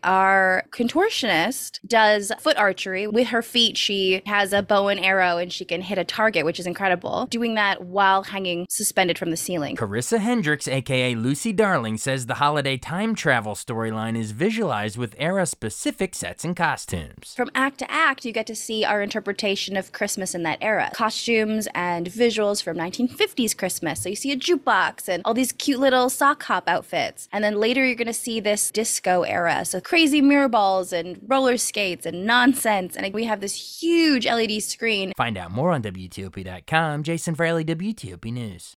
our contortionist does foot archery. With her feet, she has a bow and arrow and she can hit a target, which is incredible, doing that while hanging suspended from the ceiling. Carissa Hendricks, aka Lucy Darling, says the holiday time travel storyline is visualized with era-specific sets and costumes. From act to act, you get to see our interpretation of Christmas in that era. Costumes and visuals from 1950s Christmas. So you see a jukebox and all these cute little sock hop outfits. And then later you're going to see this disco era. So crazy mirror balls and roller skates and nonsense. And we have this huge LED screen. Find out more on WTOP.com. Jason Fraley, WTOP News.